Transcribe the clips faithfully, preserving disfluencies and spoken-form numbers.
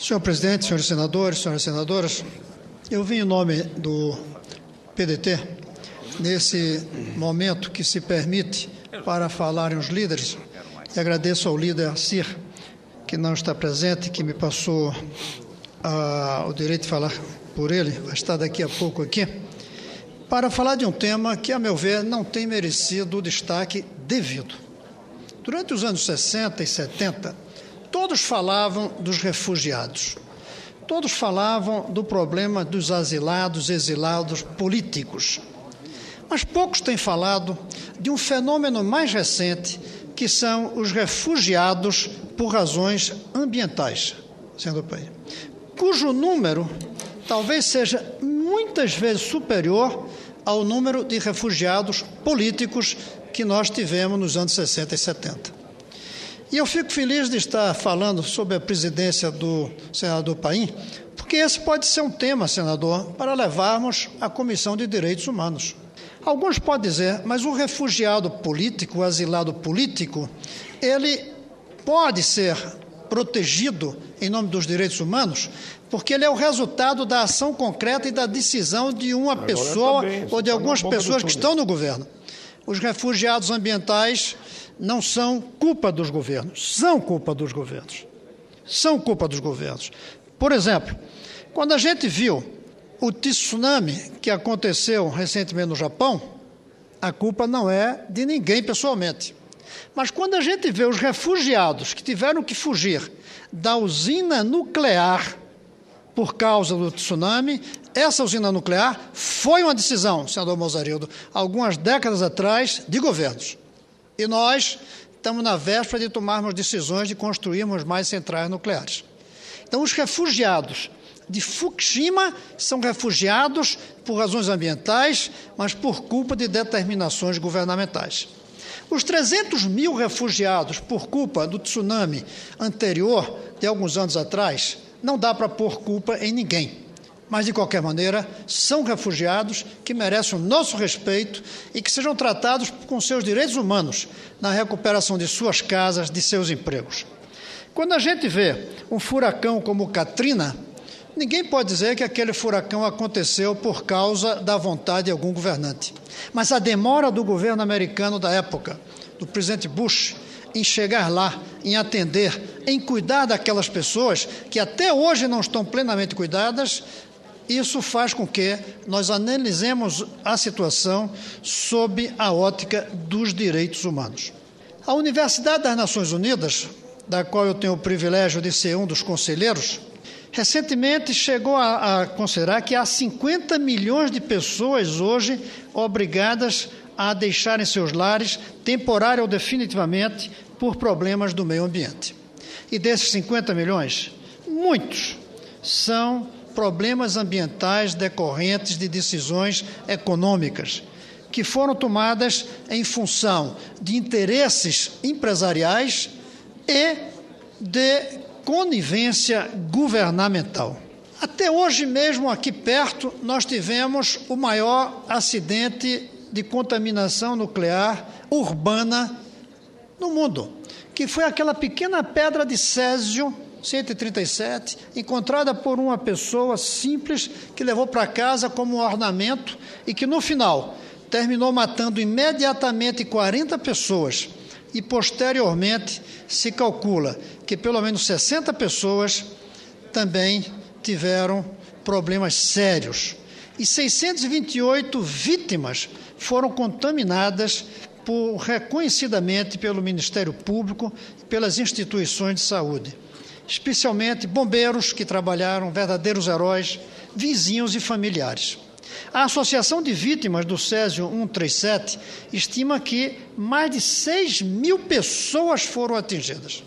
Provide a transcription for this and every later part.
Senhor presidente, senhores senadores, senhoras senadoras, eu vim em nome do P D T, nesse momento que se permite para falarem os líderes, e agradeço ao líder Cir, que não está presente, que me passou ah, o direito de falar por ele, vai estar daqui a pouco aqui, para falar de um tema que, a meu ver, não tem merecido o destaque devido. Durante os anos sessenta e setenta, todos falavam dos refugiados, todos falavam do problema dos asilados, exilados políticos, mas poucos têm falado de um fenômeno mais recente, que são os refugiados por razões ambientais, sendo bem, cujo número talvez seja muitas vezes superior ao número de refugiados políticos que nós tivemos nos anos sessenta e setenta. E eu fico feliz de estar falando sobre a presidência do senador Paim, porque esse pode ser um tema, senador, para levarmos à Comissão de Direitos Humanos. Alguns podem dizer, mas o refugiado político, o asilado político, ele pode ser protegido em nome dos direitos humanos, porque ele é o resultado da ação concreta e da decisão de uma Agora pessoa tá bem, ou de algumas pessoas que estão no governo. Os refugiados ambientais não são culpa dos governos, são culpa dos governos. São culpa dos governos. Por exemplo, quando a gente viu o tsunami que aconteceu recentemente no Japão, a culpa não é de ninguém pessoalmente. Mas quando a gente vê os refugiados que tiveram que fugir da usina nuclear por causa do tsunami, essa usina nuclear foi uma decisão, senador Mozarildo, algumas décadas atrás, de governos. E nós estamos na véspera de tomarmos decisões de construirmos mais centrais nucleares. Então, os refugiados de Fukushima são refugiados por razões ambientais, mas por culpa de determinações governamentais. Os trezentos mil refugiados por culpa do tsunami anterior, de alguns anos atrás, não dá para pôr culpa em ninguém. Mas, de qualquer maneira, são refugiados que merecem o nosso respeito e que sejam tratados com seus direitos humanos na recuperação de suas casas, de seus empregos. Quando a gente vê um furacão como o Katrina, ninguém pode dizer que aquele furacão aconteceu por causa da vontade de algum governante. Mas a demora do governo americano da época, do presidente Bush, em chegar lá, em atender, em cuidar daquelas pessoas que até hoje não estão plenamente cuidadas, isso faz com que nós analisemos a situação sob a ótica dos direitos humanos. A Universidade das Nações Unidas, da qual eu tenho o privilégio de ser um dos conselheiros, recentemente chegou a, a considerar que há cinquenta milhões de pessoas hoje obrigadas a deixarem seus lares, temporário ou definitivamente, por problemas do meio ambiente. E desses cinquenta milhões, muitos são problemas ambientais decorrentes de decisões econômicas, que foram tomadas em função de interesses empresariais e de conivência governamental. Até hoje mesmo, aqui perto, nós tivemos o maior acidente de contaminação nuclear urbana no mundo, que foi aquela pequena pedra de césio cento e trinta e sete, encontrada por uma pessoa simples que levou para casa como um ornamento e que, no final, terminou matando imediatamente quarenta pessoas e, posteriormente, se calcula que pelo menos sessenta pessoas também tiveram problemas sérios. E seiscentas e vinte e oito vítimas foram contaminadas por, reconhecidamente pelo Ministério Público e pelas instituições de saúde, especialmente bombeiros que trabalharam, verdadeiros heróis, vizinhos e familiares. A Associação de Vítimas do Césio cento e trinta e sete estima que mais de seis mil pessoas foram atingidas.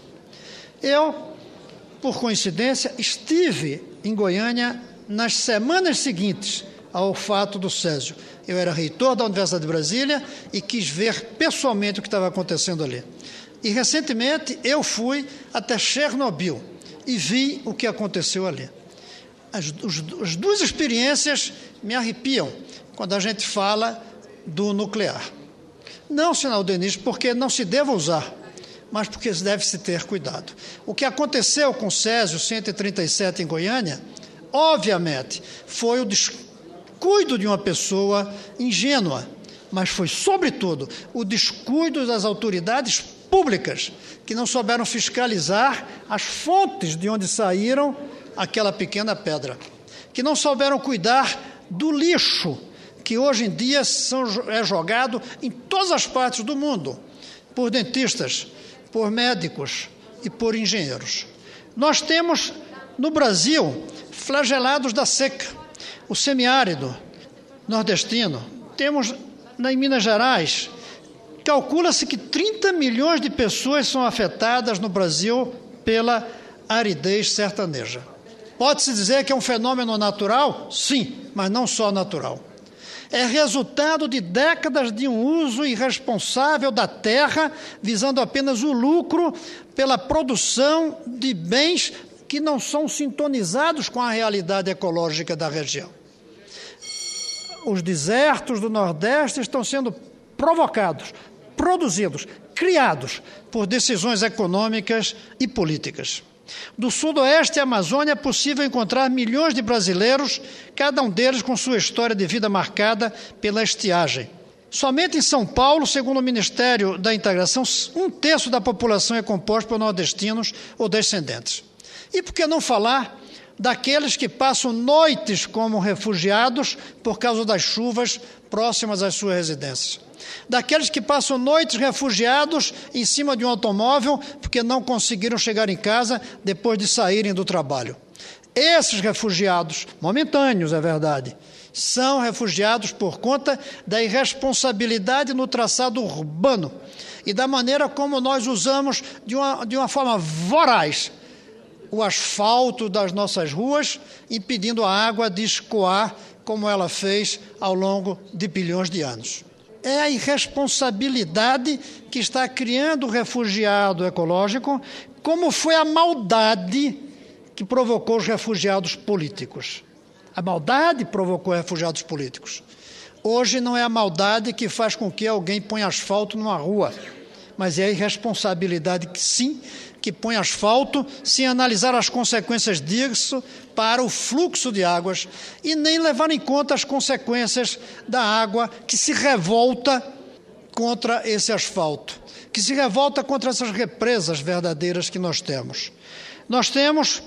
Eu, por coincidência, estive em Goiânia nas semanas seguintes ao fato do Césio. Eu era reitor da Universidade de Brasília e quis ver pessoalmente o que estava acontecendo ali. E, recentemente, eu fui até Chernobyl e vi o que aconteceu ali. As, os, as duas experiências me arrepiam quando a gente fala do nuclear. Não, senador Denis, porque não se deva usar mas porque deve-se ter cuidado. O que aconteceu com o Césio cento e trinta e sete em Goiânia, obviamente, foi o descuido de uma pessoa ingênua, mas foi, sobretudo, o descuido das autoridades públicas, que não souberam fiscalizar as fontes de onde saíram aquela pequena pedra, que não souberam cuidar do lixo, que hoje em dia são, é jogado em todas as partes do mundo, por dentistas, por médicos e por engenheiros. Nós temos, no Brasil, flagelados da seca, o semiárido nordestino. Temos, em Minas Gerais, calcula-se que trinta milhões de pessoas são afetadas no Brasil pela aridez sertaneja. Pode-se dizer que é um fenômeno natural? Sim, mas não só natural. É resultado de décadas de um uso irresponsável da terra, visando apenas o lucro pela produção de bens que não são sintonizados com a realidade ecológica da região. Os desertos do Nordeste estão sendo provocados, produzidos, criados por decisões econômicas e políticas. Do Sudoeste à Amazônia é possível encontrar milhões de brasileiros, cada um deles com sua história de vida marcada pela estiagem. Somente em São Paulo, segundo o Ministério da Integração, um terço da população é composta por nordestinos ou descendentes. E por que não falar daqueles que passam noites como refugiados por causa das chuvas próximas às suas residências? Daqueles que passam noites refugiados em cima de um automóvel porque não conseguiram chegar em casa depois de saírem do trabalho. Esses refugiados, momentâneos é verdade, são refugiados por conta da irresponsabilidade no traçado urbano e da maneira como nós usamos de uma, de uma forma voraz o asfalto das nossas ruas, impedindo a água de escoar como ela fez ao longo de bilhões de anos. É a irresponsabilidade que está criando o refugiado ecológico, como foi a maldade que provocou os refugiados políticos. A maldade provocou refugiados políticos. Hoje não é a maldade que faz com que alguém ponha asfalto numa rua, mas é a irresponsabilidade que sim, que põe asfalto sem analisar as consequências disso para o fluxo de águas e nem levar em conta as consequências da água que se revolta contra esse asfalto, que se revolta contra essas represas verdadeiras que nós temos. Nós temos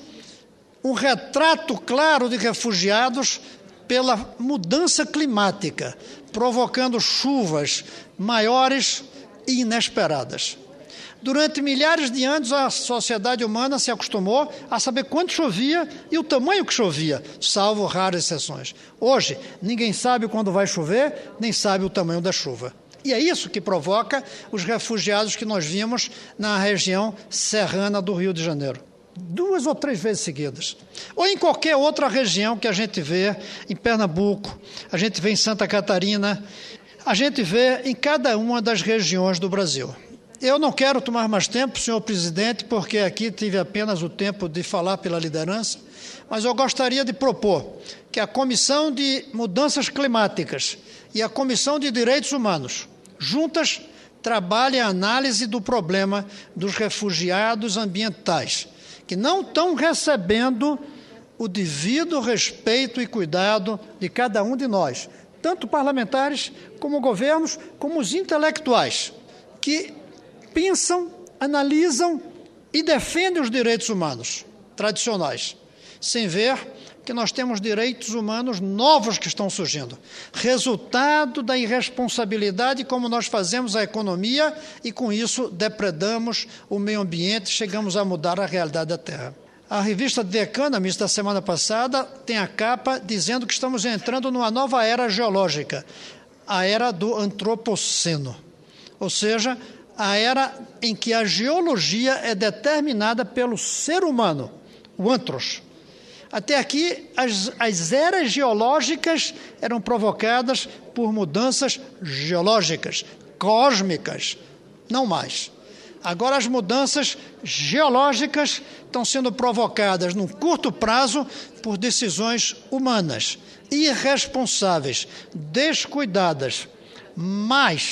um retrato claro de refugiados pela mudança climática, provocando chuvas maiores e inesperadas. Durante milhares de anos, a sociedade humana se acostumou a saber quanto chovia e o tamanho que chovia, salvo raras exceções. Hoje, ninguém sabe quando vai chover, nem sabe o tamanho da chuva. E é isso que provoca os refugiados que nós vimos na região serrana do Rio de Janeiro. Duas ou três vezes seguidas. Ou em qualquer outra região que a gente vê, em Pernambuco, a gente vê em Santa Catarina, a gente vê em cada uma das regiões do Brasil. Eu não quero tomar mais tempo, senhor presidente, porque aqui tive apenas o tempo de falar pela liderança, mas eu gostaria de propor que a Comissão de Mudanças Climáticas e a Comissão de Direitos Humanos, juntas, trabalhem a análise do problema dos refugiados ambientais, que não estão recebendo o devido respeito e cuidado de cada um de nós, tanto parlamentares como governos, como os intelectuais, que pensam, analisam e defendem os direitos humanos tradicionais, sem ver que nós temos direitos humanos novos que estão surgindo, resultado da irresponsabilidade como nós fazemos a economia e, com isso, depredamos o meio ambiente, chegamos a mudar a realidade da Terra. A revista The Economist, da semana passada, tem a capa dizendo que estamos entrando numa nova era geológica, a era do antropoceno, ou seja, a era em que a geologia é determinada pelo ser humano, o antros. Até aqui, as, as eras geológicas eram provocadas por mudanças geológicas, cósmicas, não mais. Agora, as mudanças geológicas estão sendo provocadas num curto prazo por decisões humanas, irresponsáveis, descuidadas, mas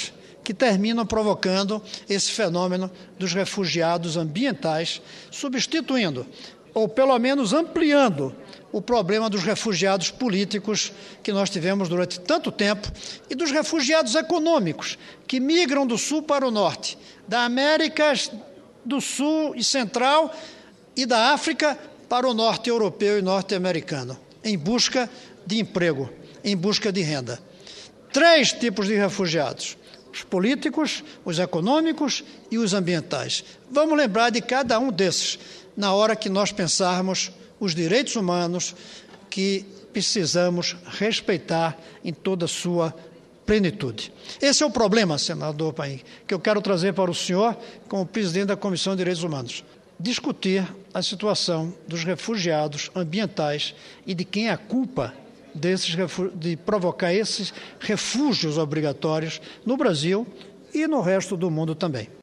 que terminam provocando esse fenômeno dos refugiados ambientais, substituindo, ou pelo menos ampliando, o problema dos refugiados políticos que nós tivemos durante tanto tempo e dos refugiados econômicos que migram do sul para o norte, da América do Sul e Central e da África para o norte europeu e norte-americano, em busca de emprego, em busca de renda. Três tipos de refugiados: os políticos, os econômicos e os ambientais. Vamos lembrar de cada um desses na hora que nós pensarmos os direitos humanos que precisamos respeitar em toda a sua plenitude. Esse é o problema, senador Paim, que eu quero trazer para o senhor como presidente da Comissão de Direitos Humanos. Discutir a situação dos refugiados ambientais e de quem é a culpa desses, de provocar esses refúgios obrigatórios no Brasil e no resto do mundo também.